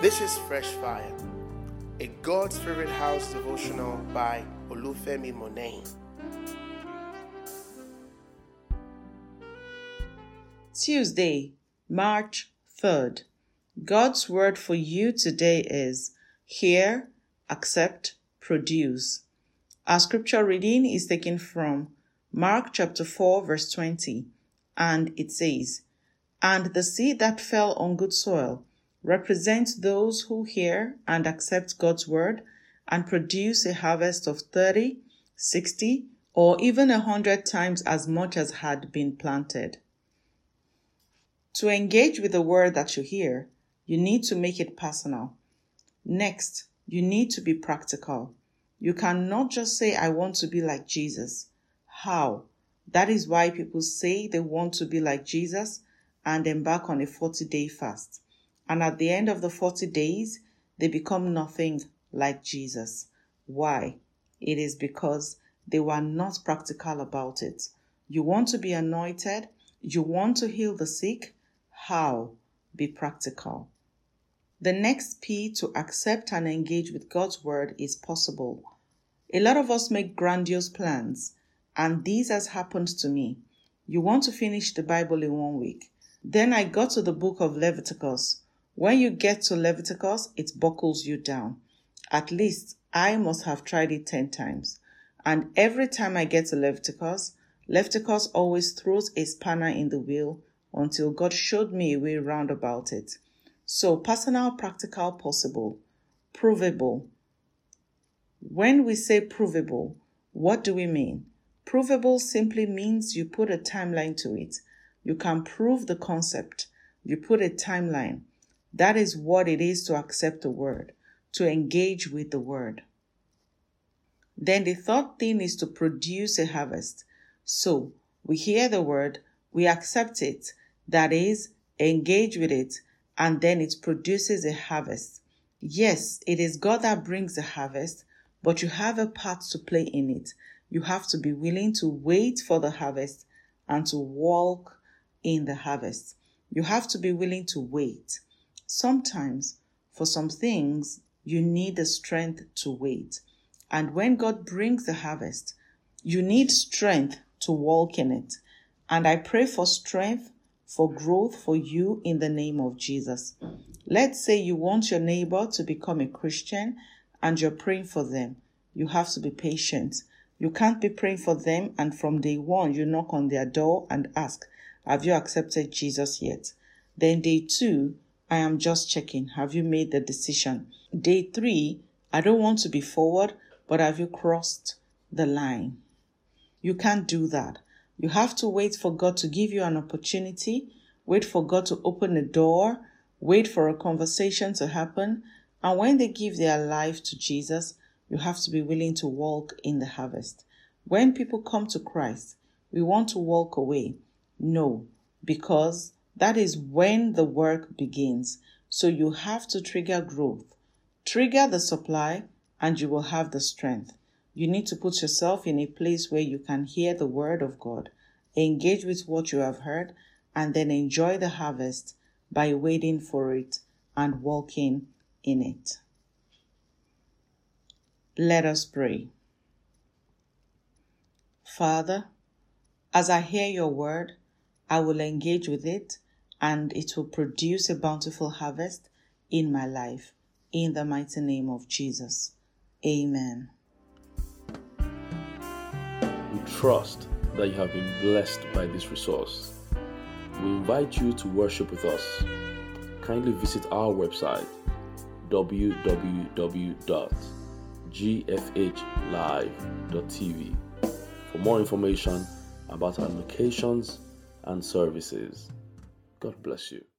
This is Fresh Fire, a God's Favorite House devotional by Olufemi Monet. Tuesday, March 3rd. God's word for you today is hear, accept, produce. Our scripture reading is taken from Mark chapter 4 verse 20, and it says, "And the seed that fell on good soil represents those who hear and accept God's word and produce a harvest of 30, 60, or even 100 times as much as had been planted." To engage with the word that you hear, you need to make it personal. Next, you need to be practical. You cannot just say, "I want to be like Jesus." How? That is why people say they want to be like Jesus and embark on a 40-day fast. And at the end of the 40 days, they become nothing like Jesus. Why? It is because they were not practical about it. You want to be anointed? You want to heal the sick? How? Be practical. The next P to accept and engage with God's word is possible. A lot of us make grandiose plans, and this has happened to me. You want to finish the Bible in 1 week. Then I got to the book of Leviticus. When you get to Leviticus, it buckles you down. At least I must have tried it 10 times. And every time I get to Leviticus always throws a spanner in the wheel until God showed me a way round about it. So personal, practical, possible, provable. When we say provable, what do we mean? Provable simply means you put a timeline to it. You can prove the concept. You put a timeline. That is what it is to accept the word, to engage with the word. Then the third thing is to produce a harvest. So we hear the word, we accept it, that is, engage with it, and then it produces a harvest. Yes, it is God that brings the harvest, but you have a part to play in it. You have to be willing to wait for the harvest and to walk in the harvest. You have to be willing to wait. Sometimes, for some things, you need the strength to wait. And when God brings the harvest, you need strength to walk in it. And I pray for strength, for growth for you in the name of Jesus. Let's say you want your neighbor to become a Christian and you're praying for them. You have to be patient. You can't be praying for them and from day one you knock on their door and ask, "Have you accepted Jesus yet?" Then day 2, "I am just checking. Have you made the decision?" Day 3, "I don't want to be forward, but have you crossed the line?" You can't do that. You have to wait for God to give you an opportunity, wait for God to open a door, wait for a conversation to happen, and when they give their life to Jesus, you have to be willing to walk in the harvest. When people come to Christ, we want to walk away. No, because that is when the work begins. So you have to trigger growth. Trigger the supply, and you will have the strength. You need to put yourself in a place where you can hear the word of God, engage with what you have heard, and then enjoy the harvest by waiting for it and walking in it. Let us pray. Father, as I hear your word, I will engage with it, and it will produce a bountiful harvest in my life. In the mighty name of Jesus. Amen. We trust that you have been blessed by this resource. We invite you to worship with us. Kindly visit our website www.gfhlive.tv for more information about our locations and services. God bless you.